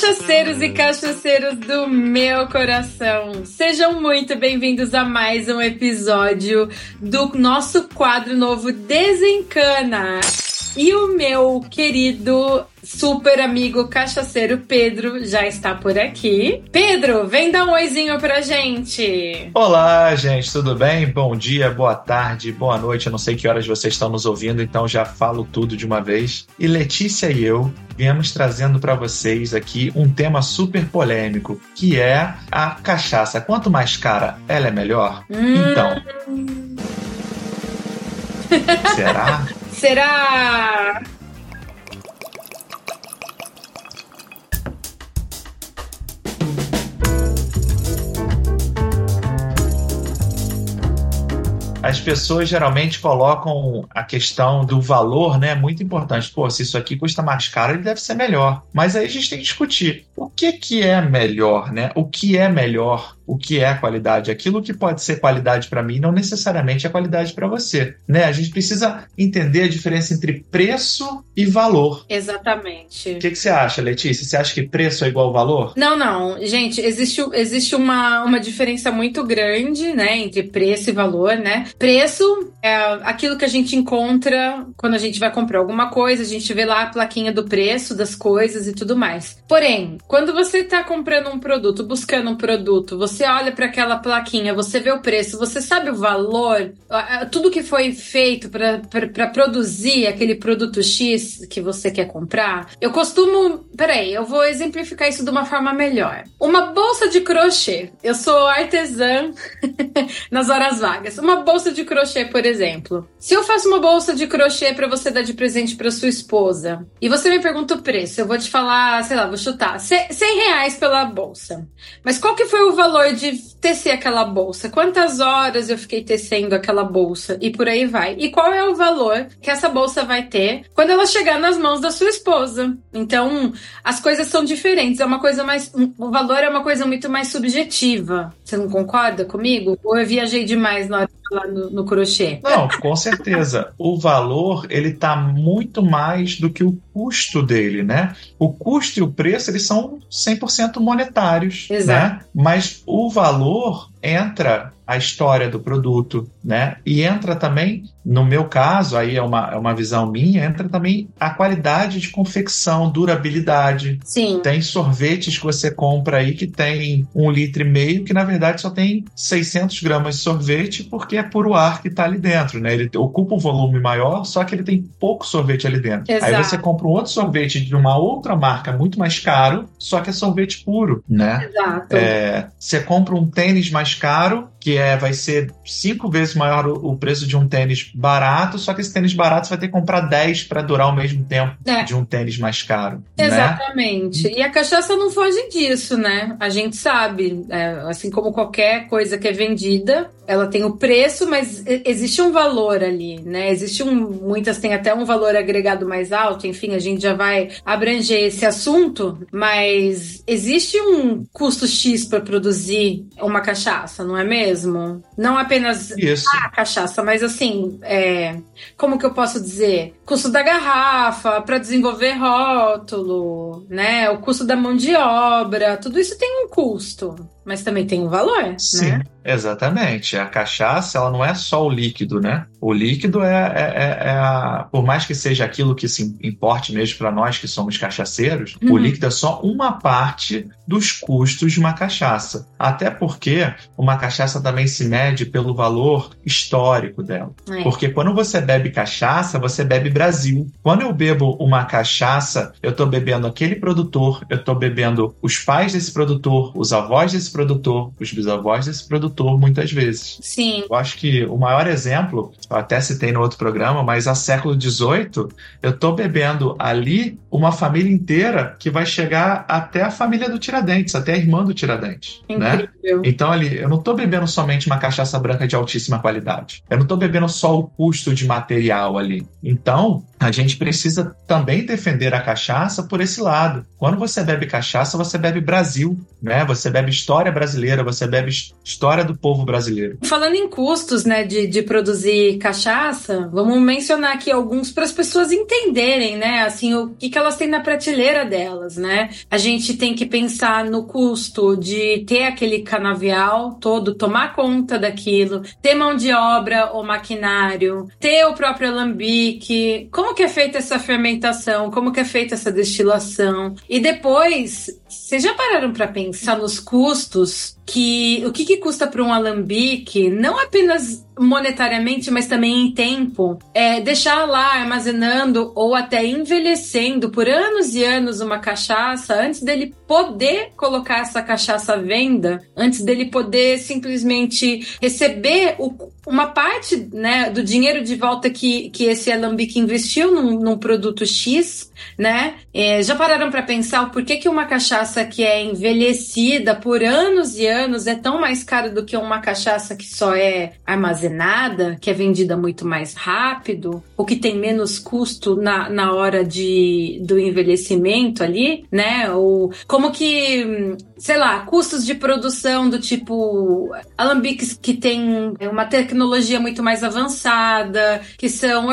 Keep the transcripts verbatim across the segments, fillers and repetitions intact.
Cachaceiros e cachaceiros do meu coração, sejam muito bem-vindos a mais um episódio do nosso quadro novo Desencana. E o meu querido super amigo cachaceiro Pedro já está por aqui. Pedro, vem dar um oizinho pra gente. Olá, gente, tudo bem? Bom dia, boa tarde, boa noite. Eu não sei que horas vocês estão nos ouvindo, então já falo tudo de uma vez. E Letícia e eu viemos trazendo para vocês aqui um tema super polêmico, que é a cachaça. Quanto mais cara, ela é melhor? Hum. Então, será? Será? As pessoas geralmente colocam a questão do valor, né, muito importante. Pô, se isso aqui custa mais caro, ele deve ser melhor. Mas aí a gente tem que discutir o que, que é melhor, né? O que é melhor? O que é a qualidade? Aquilo que pode ser qualidade para mim não necessariamente é qualidade para você, né? A gente precisa entender a diferença entre preço e valor. Exatamente. O que, que você acha, Letícia? Você acha que preço é igual valor? Não, não. Gente, existe, existe uma, uma diferença muito grande, né, entre preço e valor, né? Preço é aquilo que a gente encontra quando a gente vai comprar alguma coisa, a gente vê lá a plaquinha do preço das coisas e tudo mais. Porém, quando você está comprando um produto, buscando um produto, você olha para aquela plaquinha, você vê o preço, você sabe o valor, tudo que foi feito para produzir aquele produto X que você quer comprar. Eu costumo... Peraí, eu vou exemplificar isso de uma forma melhor. Uma bolsa de crochê. Eu sou artesã nas horas vagas. Uma bolsa de crochê, por exemplo. Se eu faço uma bolsa de crochê para você dar de presente para sua esposa e você me pergunta o preço, eu vou te falar, sei lá, vou chutar, cem reais pela bolsa. Mas qual que foi o valor de tecer aquela bolsa? Quantas horas eu fiquei tecendo aquela bolsa? E por aí vai. E qual é o valor que essa bolsa vai ter quando ela chegar nas mãos da sua esposa? Então, as coisas são diferentes. É uma coisa mais... O valor é uma coisa muito mais subjetiva. Você não concorda comigo? Ou eu viajei demais na hora de falar no, no crochê? Não, com certeza. O valor, ele tá muito mais do que o custo dele, né? O custo e o preço, eles são cem por cento monetários. Exato. Né? Mas o valor entra a história do produto, né? E entra também, no meu caso, aí é uma, é uma visão minha, entra também a qualidade de confecção, durabilidade. Sim. Tem sorvetes que você compra aí que tem um litro e meio, que na verdade só tem seiscentos gramas de sorvete, porque é puro ar que está ali dentro, né? Ele ocupa um volume maior, só que ele tem pouco sorvete ali dentro. Exato. Aí você compra um outro sorvete de uma outra marca muito mais caro, só que é sorvete puro, né? Exato. É, você compra um tênis mais caro, que é, vai ser cinco vezes maior o, o preço de um tênis barato, só que esse tênis barato você vai ter que comprar dez para durar o mesmo tempo é. de um tênis mais caro. Exatamente. Né? E a cachaça não foge disso, né? A gente sabe, é, assim como qualquer coisa que é vendida, ela tem o preço, mas existe um valor ali, né? Existe um, muitas têm até um valor agregado mais alto, enfim, a gente já vai abranger esse assunto, mas existe um custo X para produzir uma cachaça, não é mesmo? Não apenas Isso. a cachaça, mas assim, é, como que eu posso dizer? Custo da garrafa, para desenvolver rótulo, né? O custo da mão de obra, tudo isso tem um custo, mas também tem um valor, Sim, né? Exatamente. A cachaça, ela não é só o líquido, né? O líquido é, é, é a... Por mais que seja aquilo que se importe mesmo para nós que somos cachaceiros, uhum. O líquido é só uma parte dos custos de uma cachaça. Até porque uma cachaça também se mede pelo valor histórico dela. É. Porque quando você bebe cachaça, você bebe Brasil. Quando eu bebo uma cachaça, eu estou bebendo aquele produtor, eu estou bebendo os pais desse produtor, os avós desse produtor, os bisavós desse produtor, muitas vezes. Sim. Eu acho que o maior exemplo, eu até citei no outro programa, mas a século dezoito, eu estou bebendo ali uma família inteira que vai chegar até a família do Tiradentes, até a irmã do Tiradentes. Incrível. Né? Então ali, eu não estou bebendo somente uma cachaça branca de altíssima qualidade. Eu não estou bebendo só o custo de material ali. Então, a gente precisa também defender a cachaça por esse lado. Quando você bebe cachaça, você bebe Brasil, né? Você bebe história brasileira, você bebe história do povo brasileiro. Falando em custos, né, de, de produzir cachaça, vamos mencionar aqui alguns para as pessoas entenderem, né, assim, o que, que elas têm na prateleira delas, né? A gente tem que pensar no custo de ter aquele canavial todo, tomar conta daquilo, ter mão de obra ou maquinário, ter o próprio alambique, como que é feita essa fermentação, como que é feita essa destilação. E depois, vocês já pararam para pensar nos custos? Que, o que, que custa para um alambique, não apenas monetariamente, mas também em tempo, é deixar lá armazenando ou até envelhecendo por anos e anos uma cachaça antes dele poder colocar essa cachaça à venda, antes dele poder simplesmente receber o, uma parte, né, do dinheiro de volta que, que esse alambique investiu num, num produto X, né? É, já pararam para pensar o porquê que uma cachaça que é envelhecida por anos e anos é tão mais cara do que uma cachaça que só é armazenada, que é vendida muito mais rápido, ou que tem menos custo na, na hora de, do envelhecimento ali, né? Ou como que, sei lá, custos de produção do tipo alambiques que tem uma tecnologia muito mais avançada, que são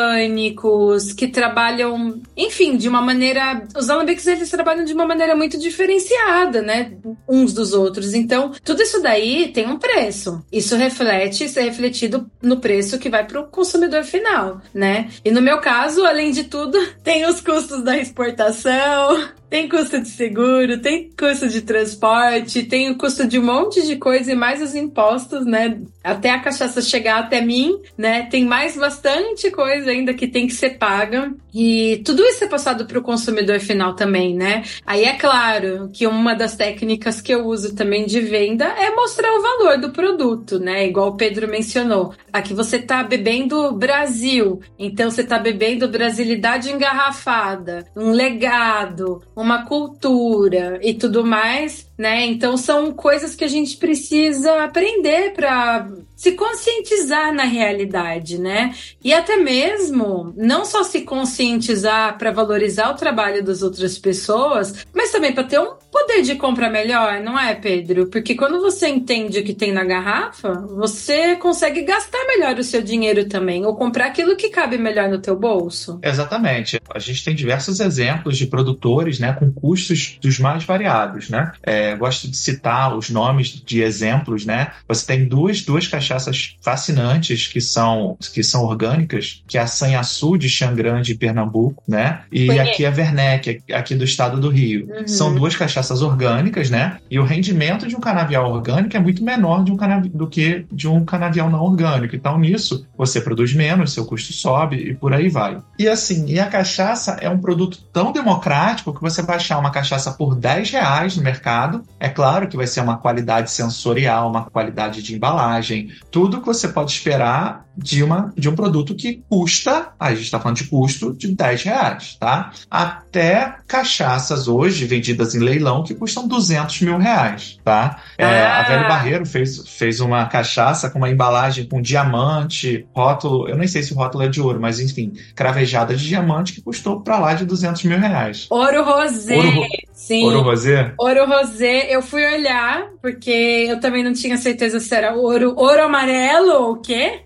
orgânicos, que trabalham, enfim, de uma maneira... Os alambiques, eles trabalham de uma maneira muito diferenciada, né? Uns dos outros. Então, tudo isso daí tem um preço. Isso reflete, isso é refletido no preço que vai para o consumidor final, né? E no meu caso, além de tudo, tem os custos da exportação, tem custo de seguro, tem custo de transporte, tem o custo de um monte de coisa e mais os impostos, né? Até a cachaça chegar até mim, né? Tem mais bastante coisa ainda que tem que ser paga. E tudo isso é passado para o consumidor final também, né? Aí é claro que uma das técnicas que eu uso também de venda é mostrar o valor do produto, né? Igual o Pedro mencionou. Aqui você tá bebendo Brasil, então você tá bebendo brasilidade engarrafada, um legado, uma cultura e tudo mais, né? Então são coisas que a gente precisa aprender para se conscientizar na realidade, né? E até mesmo não só se conscientizar para valorizar o trabalho das outras pessoas, mas também para ter um poder de compra melhor, não é, Pedro? Porque quando você entende o que tem na garrafa, você consegue gastar melhor o seu dinheiro também, ou comprar aquilo que cabe melhor no teu bolso. Exatamente. A gente tem diversos exemplos de produtores, né, com custos dos mais variados, né? É, gosto de citar os nomes de exemplos, né? Você tem duas, duas cachaças fascinantes que são, que são orgânicas, que é a Sanhaçu de Xangran de Pernambuco, né? E Foi aqui a Werneck, aqui do estado do Rio. Uhum. São duas cachaças orgânicas, né? E o rendimento de um canavial orgânico é muito menor de um canavi- do que de um canavial não orgânico. Então, nisso, você produz menos, seu custo sobe e por aí vai. E assim, e a cachaça é um produto tão democrático que você vai achar uma cachaça por dez reais no mercado. É claro que vai ser uma qualidade sensorial, uma qualidade de embalagem, tudo que você pode esperar de, uma, de um produto que custa, aí a gente está falando de custo, de dez reais, tá? Até cachaças hoje vendidas em leilão que custam duzentos mil reais, tá? É, ah. A Velho Barreiro fez, fez uma cachaça com uma embalagem com diamante, rótulo, eu nem sei se o rótulo é de ouro, mas enfim, cravejada de diamante que custou pra lá de duzentos mil reais. Ouro rosé. Ouro, Sim. Ouro rosé? Ouro rosé, eu fui olhar, porque eu também não tinha certeza se era ouro, ouro amarelo ou o quê?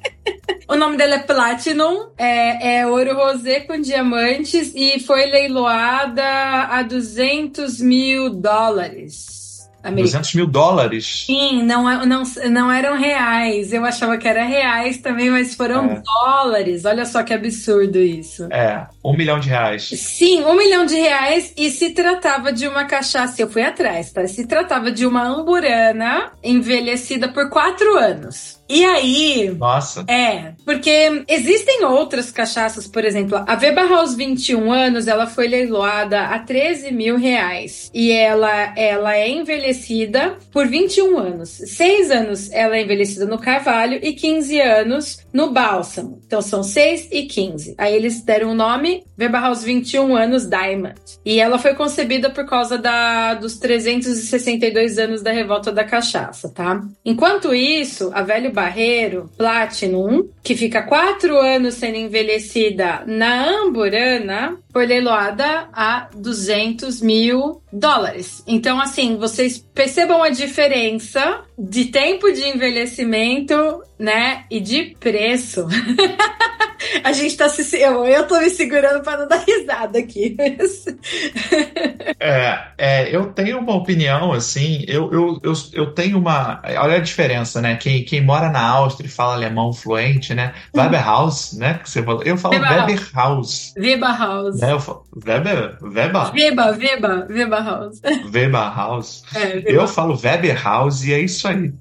O nome dela é Platinum, é, é ouro rosé com diamantes e foi leiloada a duzentos mil dólares. Americano. duzentos mil dólares? Sim, não, não, não eram reais. Eu achava que era reais também, mas foram é. dólares. Olha só que absurdo isso. É, um milhão de reais. Sim, um milhão de reais e se tratava de uma cachaça. Eu fui atrás, tá? Se tratava de uma amburana envelhecida por quatro anos. E aí... Nossa. É, porque existem outras cachaças, por exemplo, a Weber House vinte e um anos, ela foi leiloada a treze mil reais. E ela, ela é envelhecida por vinte e um anos. seis anos ela é envelhecida no carvalho e quinze anos no bálsamo. Então são seis e quinze. Aí eles deram o nome Weber House vinte e um anos Diamond. E ela foi concebida por causa da, dos trezentos e sessenta e dois anos da revolta da cachaça, tá? Enquanto isso, a Velho Barreiro Platinum, que fica quatro anos sendo envelhecida na Amburana, foi leiloada a duzentos mil dólares. Então, assim, vocês percebam a diferença de tempo de envelhecimento, né, e de preço. A gente tá se... Eu, eu tô me segurando para não dar risada aqui. é, é, eu tenho uma opinião, assim, eu, eu, eu, eu tenho uma... Olha a diferença, né? Quem, quem mora na Áustria e fala alemão fluente, né? Weberhaus, né? Que você falou. Eu falo Weberhaus. Weberhaus. Né? Eu falo Weber, Weber. Weber, Weber, Weberhaus. Weberhaus. É, Weber. Eu falo Weberhaus e é isso aí.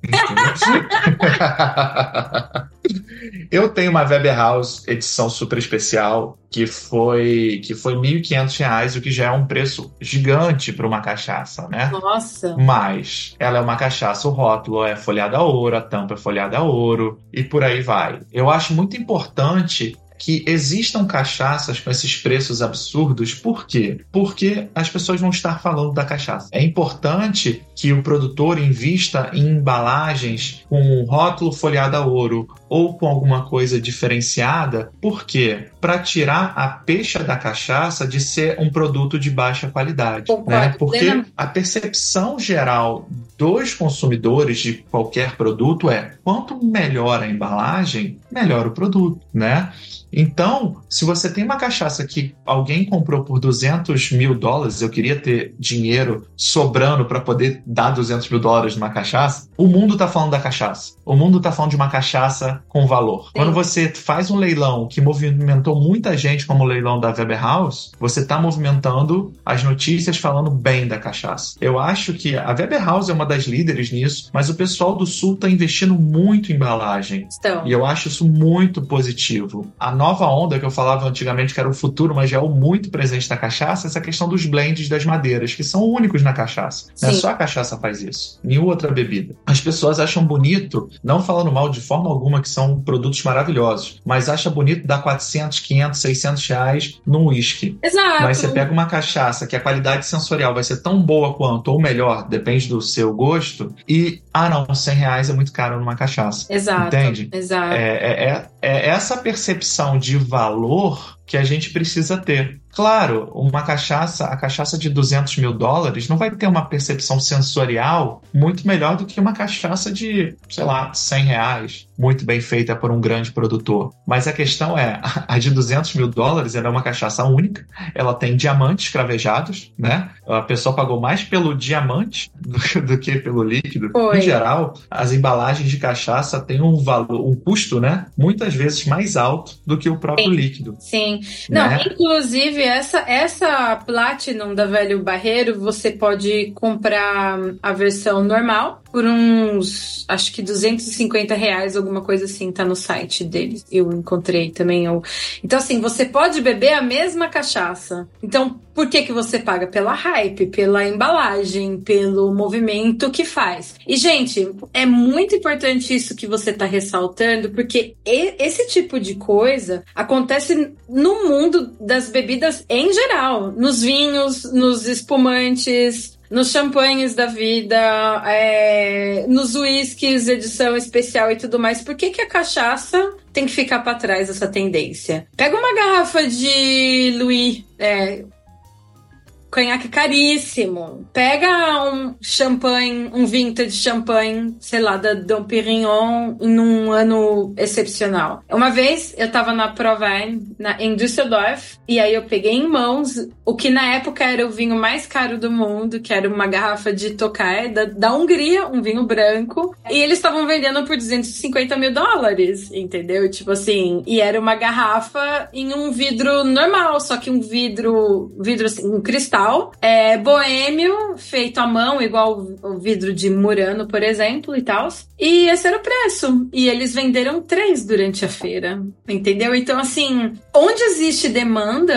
Eu tenho uma Weberhaus edição super especial que foi, que foi mil e quinhentos reais, o que já é um preço gigante para uma cachaça, né? Nossa! Mas ela é uma cachaça, o rótulo é folhado a ouro, a tampa é folhada a ouro e por aí vai. Eu acho muito importante que existam cachaças com esses preços absurdos. Por quê? Porque as pessoas vão estar falando da cachaça. É importante que o produtor invista em embalagens com rótulo folhado a ouro ou com alguma coisa diferenciada. Por quê? Para tirar a pecha da cachaça de ser um produto de baixa qualidade. Concordo, né? Porque plenamente. A percepção geral dos consumidores de qualquer produto é: quanto melhor a embalagem, melhor o produto, né? Então, se você tem uma cachaça que alguém comprou por duzentos mil dólares, eu queria ter dinheiro sobrando para poder dar duzentos mil dólares numa cachaça, o mundo está falando da cachaça. O mundo está falando de uma cachaça com valor. Sim. Quando você faz um leilão que movimentou muita gente, como o leilão da Weberhaus, você está movimentando as notícias falando bem da cachaça. Eu acho que a Weberhaus é uma das líderes nisso, mas o pessoal do Sul está investindo muito em embalagem. Então. E eu acho isso muito positivo. A nova onda que eu falava antigamente que era o futuro, mas já é o muito presente na cachaça, essa questão dos blends das madeiras, que são únicos na cachaça. Né? Só a cachaça faz isso, nenhuma outra bebida. As pessoas acham bonito, não falando mal de forma alguma, que são produtos maravilhosos, mas acha bonito dar quatrocentos, quinhentos, seiscentos reais num uísque. Exato. Mas você pega uma cachaça que a qualidade sensorial vai ser tão boa quanto, ou melhor, depende do seu gosto, e, ah não, cem reais é muito caro numa cachaça. Exato. Entende? Exato. É, é, é, é essa percepção de valor que a gente precisa ter. Claro, uma cachaça, a cachaça de duzentos mil dólares não vai ter uma percepção sensorial muito melhor do que uma cachaça de, sei lá, cem reais, muito bem feita por um grande produtor. Mas a questão é, a de duzentos mil dólares ela é uma cachaça única, ela tem diamantes cravejados, né? A pessoa pagou mais pelo diamante do, do que pelo líquido. Foi. Em geral, as embalagens de cachaça têm um valor, um custo, né? Muitas vezes mais alto do que o próprio Sim. líquido. Sim. Não, né? Inclusive, essa, essa Platinum da Velho Barreiro, você pode comprar a versão normal por uns, acho que duzentos e cinquenta reais, alguma coisa assim, tá no site deles. Eu encontrei também. Eu... Então, assim, você pode beber a mesma cachaça. Então, por que que você paga? Pela hype, pela embalagem, pelo movimento que faz. E, gente, é muito importante isso que você tá ressaltando, porque esse tipo de coisa acontece no mundo das bebidas em geral. Nos vinhos, nos espumantes, nos champanhes da vida, é, nos uísques, edição especial e tudo mais. Por que que a cachaça tem que ficar para trás dessa tendência? Pega uma garrafa de Louis, é, conhaque caríssimo. Pega um champanhe, um vintage champanhe, sei lá, da Dom Pérignon, num ano excepcional. Uma vez eu tava na Provine, na, em Düsseldorf, e aí eu peguei em mãos o que na época era o vinho mais caro do mundo, que era uma garrafa de Tokaj, da, da Hungria, um vinho branco, e eles estavam vendendo por duzentos e cinquenta mil dólares, entendeu? Tipo assim, e era uma garrafa em um vidro normal, só que um vidro, vidro assim, um cristal, é, boêmio, feito à mão, igual o vidro de Murano, por exemplo, e tal. E esse era o preço. E eles venderam três durante a feira, entendeu? Então, assim, onde existe demanda,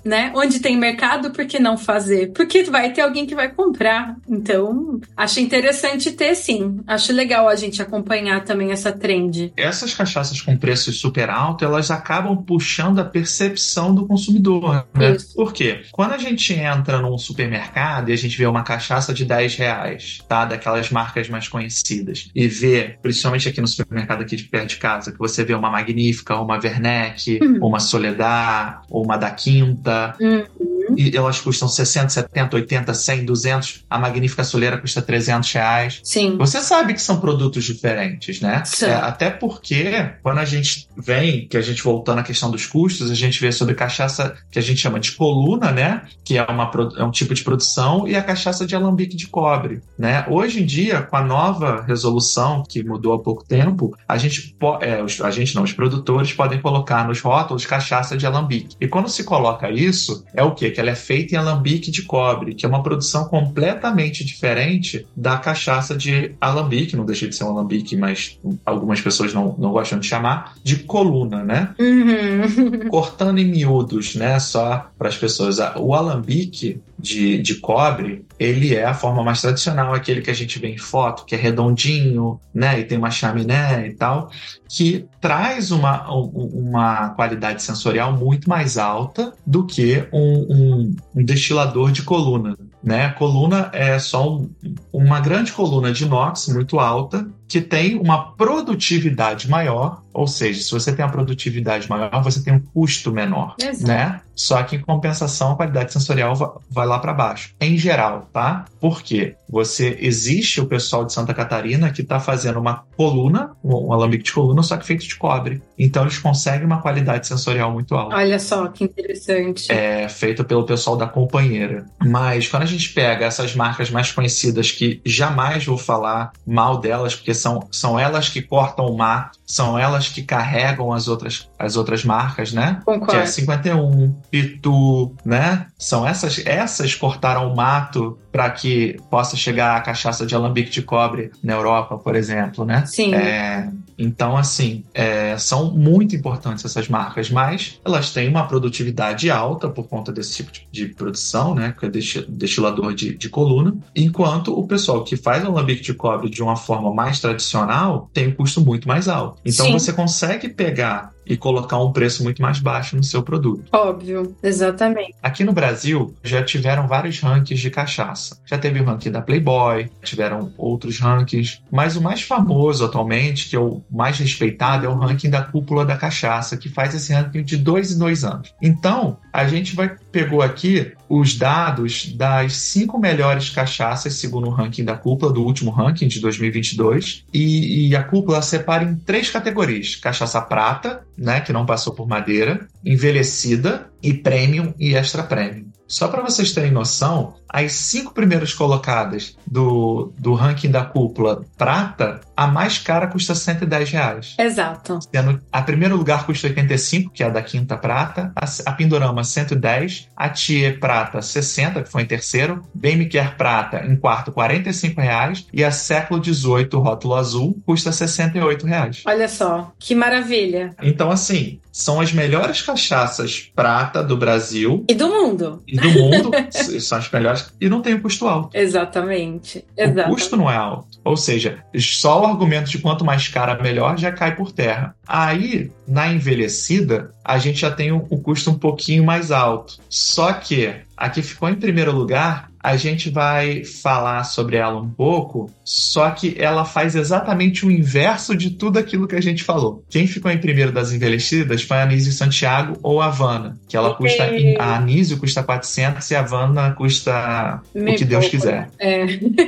né? Onde tem mercado, por que não fazer? Porque vai ter alguém que vai comprar. Então, acho interessante ter, sim. Acho legal a gente acompanhar também essa trend. Essas cachaças com preços super altos, elas acabam puxando a percepção do consumidor, né? Isso. Por quê? Quando a gente entra num supermercado e a gente vê uma cachaça de dez reais, tá? Daquelas marcas mais conhecidas, e vê, principalmente aqui no supermercado aqui de perto de casa, que você vê uma Magnífica, uma Werneck, hum. uma Soledad, ou uma da Quinta, hum. e elas custam sessenta, setenta, oitenta, cem, duzentos. A Magnífica Soleira custa trezentos reais. Sim. Você sabe que são produtos diferentes, né? É, até porque, quando a gente vem, que a gente voltando à questão dos custos, a gente vê sobre cachaça que a gente chama de coluna, né? Que é, uma, é um tipo de produção, e a cachaça de alambique de cobre, né? Hoje em dia, com a nova resolução, que mudou há pouco tempo, a gente, é, os, a gente não, os produtores podem colocar nos rótulos cachaça de alambique. E quando se coloca isso, é o quê? Que ela é feita em alambique de cobre, que é uma produção completamente diferente da cachaça de alambique, não deixa de ser um alambique, mas algumas pessoas não, não gostam de chamar, de coluna, né? Uhum. Cortando em miúdos, né? Só para as pessoas. O alambique de, de cobre, ele é a forma mais tradicional, aquele que a gente vê em foto, que é redondinho, né? E tem uma chaminé e tal, que traz uma, uma qualidade sensorial muito mais alta do que um, um, um destilador de coluna, né? A coluna é só um, uma grande coluna de inox muito alta, que tem uma produtividade maior, ou seja, se você tem uma produtividade maior, você tem um custo menor, Exato. Né? Só que em compensação a qualidade sensorial vai, vai lá para baixo, em geral, tá? Por quê? Você, existe o pessoal de Santa Catarina que está fazendo uma coluna, um alambique de coluna, só que feito de cobre. Então eles conseguem uma qualidade sensorial muito alta. Olha só, que interessante. É feito pelo pessoal da Companheira. Mas quando a gente pega essas marcas mais conhecidas, que jamais vou falar mal delas, porque são, são elas que cortam o mato, são elas que carregam as outras, as outras marcas, né? Concordo. Que é cinquenta e um, Pitu, né? São essas, essas cortaram o mato para que possa chegar a cachaça de alambique de cobre na Europa, por exemplo, né? Sim. É, então, assim, é, são muito importantes essas marcas, mas elas têm uma produtividade alta por conta desse tipo de, de produção, né? Que é destilador de, de coluna, enquanto o pessoal que faz o alambique de cobre de uma forma mais tradicional tem um custo muito mais alto. Então, Sim. você consegue pegar e colocar um preço muito mais baixo no seu produto. Óbvio, exatamente. Aqui no Brasil, já tiveram vários rankings de cachaça. Já teve o ranking da Playboy, tiveram outros rankings, mas o mais famoso atualmente, que é o mais respeitado, é o ranking da Cúpula da Cachaça, que faz esse ranking de dois em dois anos. Então, a gente vai, pegou aqui os dados das cinco melhores cachaças, segundo o ranking da Cúpula, do último ranking de dois mil e vinte e dois, e, e a Cúpula separa em três categorias: cachaça prata, né, que não passou por madeira, envelhecida, e premium e extra premium. Só para vocês terem noção, as cinco primeiras colocadas do, do ranking da Cúpula prata, a mais cara custa cento e dez reais. Exato. Sendo, a primeiro lugar custa oitenta e cinco, que é a da Quinta prata, a, a Pindorama cento e dez, a Thier prata sessenta, que foi em terceiro, Bem Me Quer prata em quarto quarenta e cinco reais, e a Século dezoito rótulo azul custa sessenta e oito reais. Olha só, que maravilha. Então, assim, são as melhores cachaças prata do Brasil. E do mundo. E do mundo, são as melhores, e não tem um custo alto. Exatamente. Exatamente. O custo não é alto. Ou seja, só o argumento de quanto mais cara, melhor, já cai por terra. Aí, na envelhecida, a gente já tem um, um custo um pouquinho mais alto. Só que a que ficou em primeiro lugar, a gente vai falar sobre ela um pouco, só que ela faz exatamente o inverso de tudo aquilo que a gente falou. Quem ficou em primeiro das envelhecidas foi a Anísio Santiago ou a Havana, que ela custa, e... a Anísio custa quatrocentos e a Havana custa Me o que Deus pouco. quiser. É.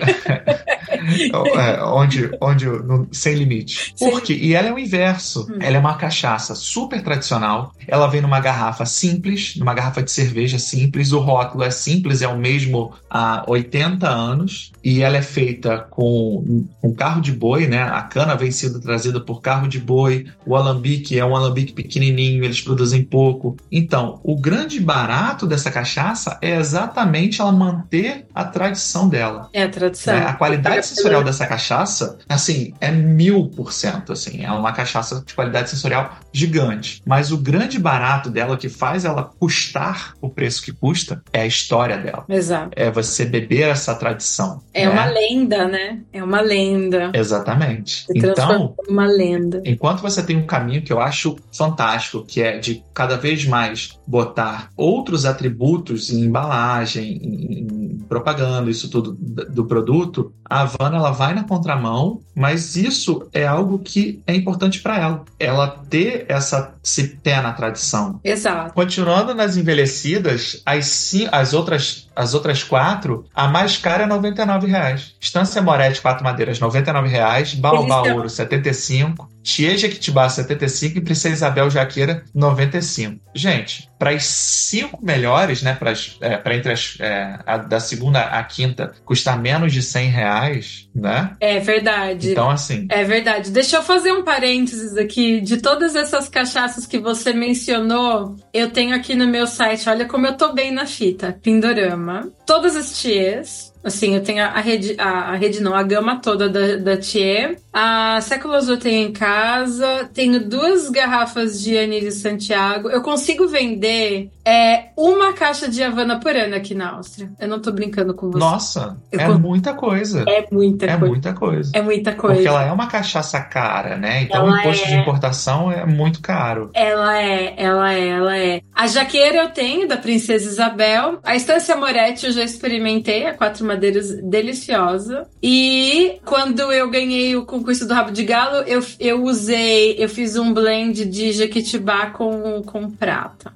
é, onde, onde no, sem limite. Por quê? E ela é o inverso. Hum. Ela é uma cachaça super tradicional. Ela vem numa garrafa simples, numa garrafa de cerveja simples. O rótulo é simples, é o mesmo há oitenta anos e ela é feita com, com carro de boi, né? A cana vem sendo trazida por carro de boi, o alambique é um alambique pequenininho, eles produzem pouco. Então, o grande barato dessa cachaça é exatamente ela manter a tradição dela. É a tradição. Né? A qualidade sensorial dessa cachaça, assim, é mil por cento, assim, é uma cachaça de qualidade sensorial gigante. Mas o grande barato dela, que faz ela custar o preço que custa, é a história dela. Exato. É você beber essa tradição. É né? uma lenda, né? É uma lenda. Exatamente. Se Então, uma lenda. Enquanto você tem um caminho que eu acho fantástico, que é de cada vez mais botar outros atributos em embalagem, em, em propaganda, isso tudo do produto, a Havana ela vai na contramão, mas isso é algo que é importante para ela. Ela ter essa se pé na tradição. Exato. Continuando nas envelhecidas, as, sim, as, outras, as outras quatro, a mais cara é noventa e nove reais. Estância Moretti, quatro madeiras, noventa e nove reais. Baobá Ouro, setenta e cinco. Tia Jequitibá, setenta e cinco. E Princesa Isabel Jaqueira, noventa e cinco. Gente, para as cinco melhores, né, para é, entre as é, a, da segunda à quinta, custar menos de cem reais, né? É verdade. Então, assim... É verdade. Deixa eu fazer um parênteses aqui. De todas essas cachaças que você mencionou, eu tenho aqui no meu site, olha como eu tô bem na fita, Pindorama. Todas as tias... Assim, eu tenho a rede, a, a rede não, a gama toda da, da Thier. A Século Azul eu tenho em casa. Tenho duas garrafas de Anísio Santiago. Eu consigo vender é, uma caixa de Havana por ano aqui na Áustria. Eu não tô brincando com você. Nossa, eu é con... muita coisa. É muita é coisa. É muita coisa. É muita coisa. Porque ela é uma cachaça cara, né? Então ela o imposto é... de importação é muito caro. Ela é, ela é, ela é. A jaqueira eu tenho, da Princesa Isabel. A Estância Moretti eu já experimentei, a quatro madeiras, deliciosa. E quando eu ganhei o concurso do Rabo de Galo, eu, eu usei, eu fiz um blend de Jequitibá com, com prata.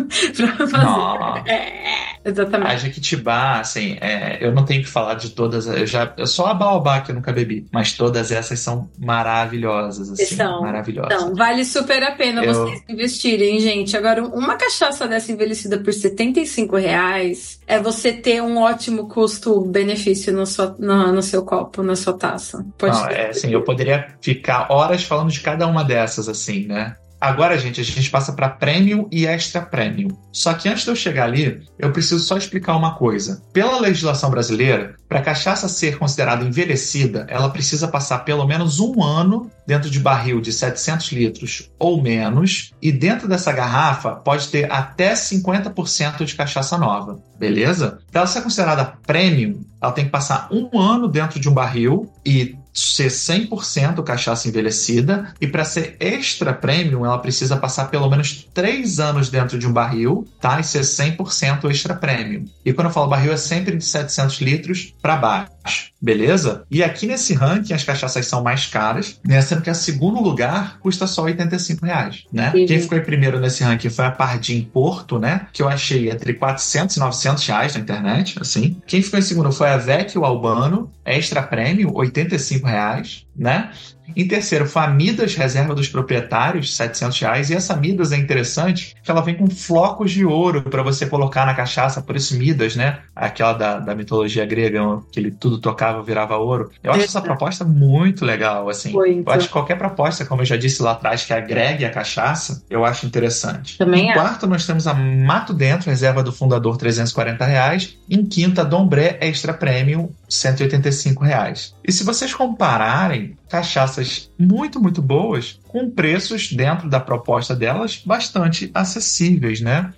Pra fazer. É, exatamente. A Jequitibá, assim, é, eu não tenho que falar de todas, eu já, eu só a Baobá que eu nunca bebi, mas todas essas são maravilhosas, assim, são, maravilhosas. Então, vale super a pena eu... vocês investirem, gente. Agora, uma cachaça dessa envelhecida por setenta e cinco reais é você ter um ótimo custo-benefício no, no, no seu copo, na sua taça. Pode não, é, assim, eu poderia ficar horas falando de cada uma dessas, assim, né? Agora, gente, a gente passa para Premium e Extra Premium. Só que antes de eu chegar ali, eu preciso só explicar uma coisa. Pela legislação brasileira, para a cachaça ser considerada envelhecida, ela precisa passar pelo menos um ano dentro de barril de setecentos litros ou menos, e dentro dessa garrafa pode ter até cinquenta por cento de cachaça nova, beleza? Para ela ser considerada Premium, ela tem que passar um ano dentro de um barril e ser cem por cento cachaça envelhecida, e para ser extra premium ela precisa passar pelo menos três anos dentro de um barril, tá? E ser cem por cento extra premium. E quando eu falo barril é sempre de setecentos litros para baixo, beleza? E aqui nesse ranking as cachaças são mais caras, né? Sendo que a segundo lugar custa só oitenta e cinco reais, né? Uhum. Quem ficou em primeiro nesse ranking foi a Pardim Porto, né? Que eu achei entre quatrocentos e novecentos reais na internet, assim. Quem ficou em segundo foi a Vecchio Albano, extra premium, oitenta e cinco reais, né? Em terceiro, foi a Midas Reserva dos Proprietários, setecentos reais. E essa Midas é interessante que ela vem com flocos de ouro para você colocar na cachaça, por isso Midas, né? Aquela da, da mitologia grega, que ele tudo tocava, virava ouro. Eu acho é. essa proposta muito legal, assim. Muito. Eu acho que qualquer proposta, como eu já disse lá atrás, que agregue a cachaça, eu acho interessante. Também em é. quarto, nós temos a Mato Dentro, Reserva do Fundador, trezentos e quarenta reais. Em quinta, Dombré Extra Premium, cento e oitenta e cinco reais. E se vocês compararem cachaças muito, muito boas, com preços dentro da proposta delas bastante acessíveis, né?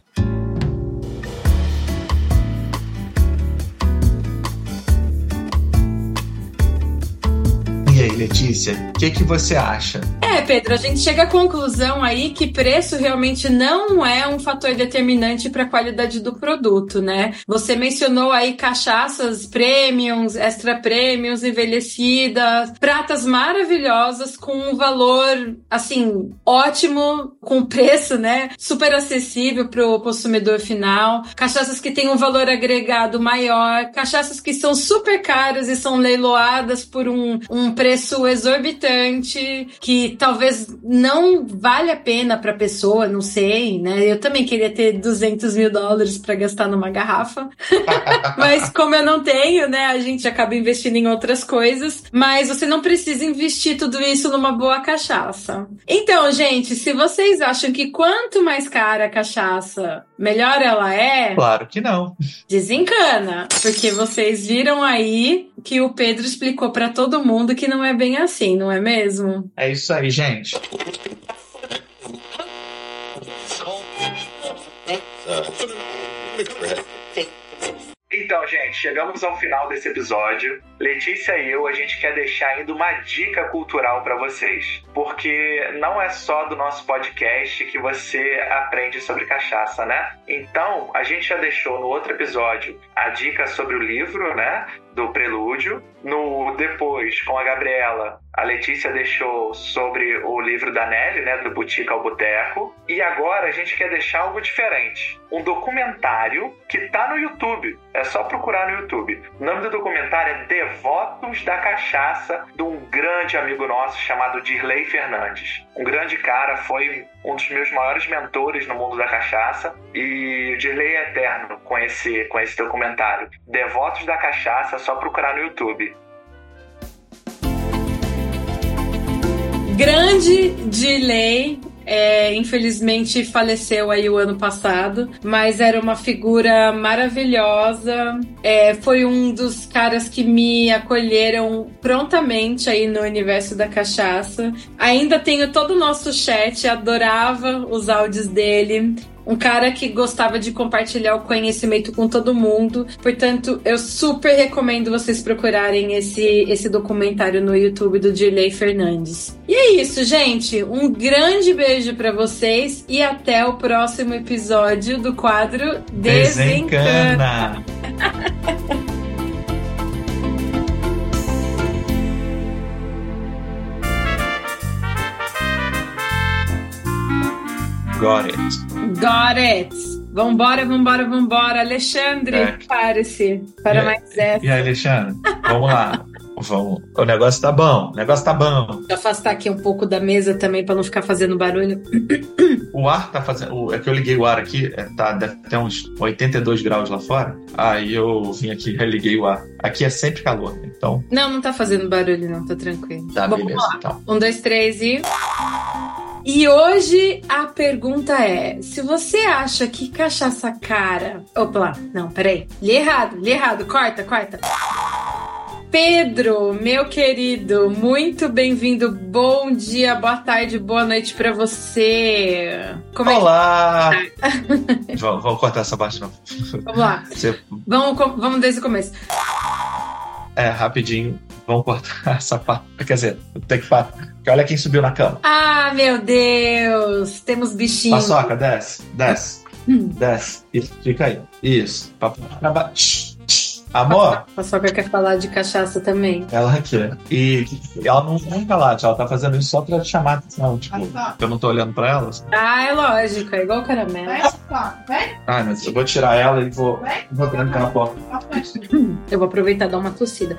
E aí, Letícia, o que, que você acha? É, Pedro, a gente chega à conclusão aí que preço realmente não é um fator determinante para a qualidade do produto, né? Você mencionou aí cachaças premiums, extra premiums, envelhecidas, pratas maravilhosas com um valor, assim, ótimo, com preço, né? Super acessível para o consumidor final. Cachaças que têm um valor agregado maior, cachaças que são super caras e são leiloadas por um, um preço preço exorbitante, que talvez não vale a pena pra pessoa, não sei, né? Eu também queria ter duzentos mil dólares pra gastar numa garrafa, mas como eu não tenho, né, a gente acaba investindo em outras coisas, mas você não precisa investir tudo isso numa boa cachaça. Então, gente, se vocês acham que quanto mais cara a cachaça, melhor ela é... Claro que não. Desencana, porque vocês viram aí que o Pedro explicou pra todo mundo que não é bem assim, não é mesmo? É isso aí, gente. Então, gente, chegamos ao final desse episódio. Letícia e eu, a gente quer deixar ainda uma dica cultural para vocês. Porque não é só do nosso podcast que você aprende sobre cachaça, né? Então, a gente já deixou no outro episódio a dica sobre o livro, né? Do Prelúdio. No Depois, com a Gabriela, a Letícia deixou sobre o livro da Nelly, né? Do Botica ao Boteco. E agora a gente quer deixar algo diferente. Um documentário que tá no YouTube. É só procurar no YouTube. O nome do documentário é Devotos da Cachaça, de um grande amigo nosso chamado Dirley Fernandes. Um grande cara, foi um dos meus maiores mentores no mundo da cachaça. E o Dirley é eterno com esse, com esse documentário. Devotos da Cachaça, é só procurar no YouTube. Grande Dirley. É, infelizmente faleceu aí o ano passado, mas era uma figura maravilhosa, é, foi um dos caras que me acolheram prontamente aí no universo da cachaça. Ainda tenho todo o nosso chat, adorava os áudios dele. Um cara que gostava de compartilhar o conhecimento com todo mundo. Portanto, eu super recomendo vocês procurarem esse, esse documentário no YouTube do Dirley Fernandes. E é isso, gente. Um grande beijo pra vocês e até o próximo episódio do quadro Desencana. Desencana. Got it. Got it. Vambora, vambora, vambora. Alexandre, É. pare-se para E- mais essa. E aí, Alexandre? Vamos lá. Vamos. O negócio tá bom. O negócio tá bom. Vou afastar aqui um pouco da mesa também para não ficar fazendo barulho. O ar tá fazendo. o- É que eu liguei o ar aqui, é, tá, deve ter uns oitenta e dois graus lá fora. Aí eu vim aqui e religuei o ar. Aqui é sempre calor, então Não, não tá fazendo barulho, não, tá tranquilo. tá Vamos beleza. lá. Então. Um, dois, três e. E hoje a pergunta é: se você acha que cachaça cara. Opa, não, peraí. Li errado, li errado. Corta, corta. Pedro, meu querido, muito bem-vindo. Bom dia, boa tarde, boa noite pra você. Como Olá! vamos, vamos cortar essa parte, não. é que... Vamos lá. Você- Vamos, com- vamos desde o começo. É, rapidinho. Vamos cortar essa parte. Quer dizer, tem que parar. Porque olha quem subiu na cama. Ah, meu Deus! Temos bichinhos. Paçoca, desce, desce, Hum. desce. Isso, fica aí. Isso. Papo pra baixo. Amor, A Paçoca quer falar de cachaça também. ela aqui. E ela não vem calar, ela tá fazendo isso só pra te chamar a atenção. Tipo, eu não tô olhando pra ela. Ah, é lógico, é igual caramelo. Ah, mas eu vou tirar ela e vou, vou trancar a porta. Eu vou aproveitar e dar uma tossida.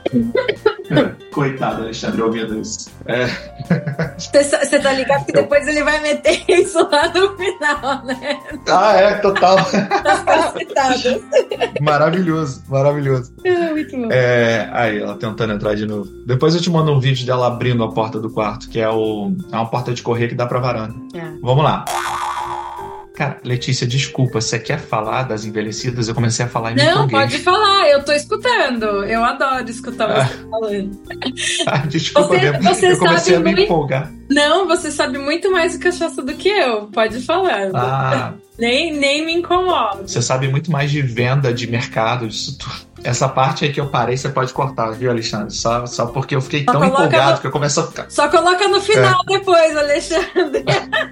Coitado, Alexandre, ouvindo isso. É, Você tá ligado que depois ele vai meter isso lá no final, né? ah, é, total. Das cacetadas. Maravilhoso, maravilhoso. É, muito bom. É, aí, ela tentando entrar de novo. Depois eu te mando um vídeo dela abrindo a porta do quarto, que é, o, é uma porta de correr que dá pra varanda. É. Vamos lá. Cara, Letícia, desculpa, você quer falar das envelhecidas? Eu comecei a falar em Não, português. pode falar, eu tô escutando. Eu adoro escutar você falando. Ah, desculpa Você- mesmo. você eu comecei sabe a me muito- empolgar. Não, você sabe muito mais de cachaça do que eu. Pode falar. Ah, Nem, nem me incomoda. você sabe muito mais de venda, de mercado, disso tudo. Essa parte aí que eu parei, você pode cortar, viu, Alexandre? Só, só porque eu fiquei Só tão coloca empolgado no- que eu começo a ficar. Só coloca no final depois, Alexandre.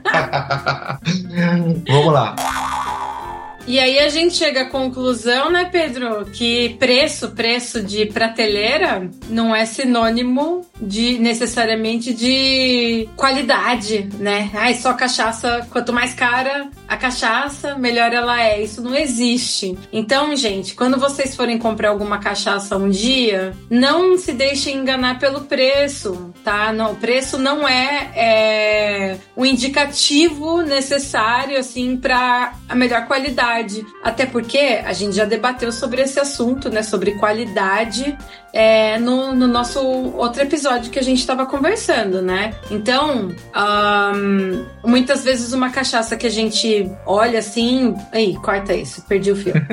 Vamos lá. E aí a gente chega à conclusão, né, Pedro, que preço, preço de prateleira não é sinônimo de necessariamente de qualidade, né? Ai, só cachaça, quanto mais cara a cachaça, melhor ela é. Isso não existe. Então, gente, quando vocês forem comprar alguma cachaça um dia, não se deixem enganar pelo preço, tá? Não, o preço não é, é o indicativo necessário, assim, para a melhor qualidade. Até porque a gente já debateu sobre esse assunto, né? Sobre qualidade é, no, no nosso outro episódio que a gente estava conversando, né? Então, um, muitas vezes uma cachaça que a gente olha assim... Aí, corta isso, perdi o fio.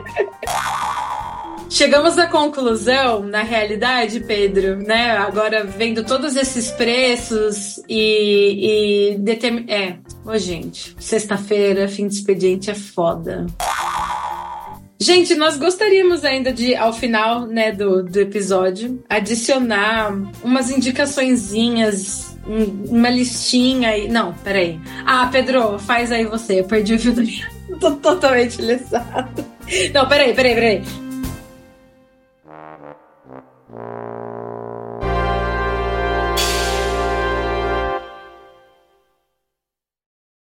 Chegamos à conclusão, na realidade, Pedro, né? Agora, vendo todos esses preços e... e determin... É, ô gente, sexta-feira, fim de expediente é foda. Gente, nós gostaríamos ainda de, ao final, né, do, do episódio, adicionar umas indicaçõezinhas, um, uma listinha aí. Não, peraí. Ah, Pedro, faz aí você. Eu perdi o fio do... Tô totalmente lesado. Não, peraí, peraí, peraí.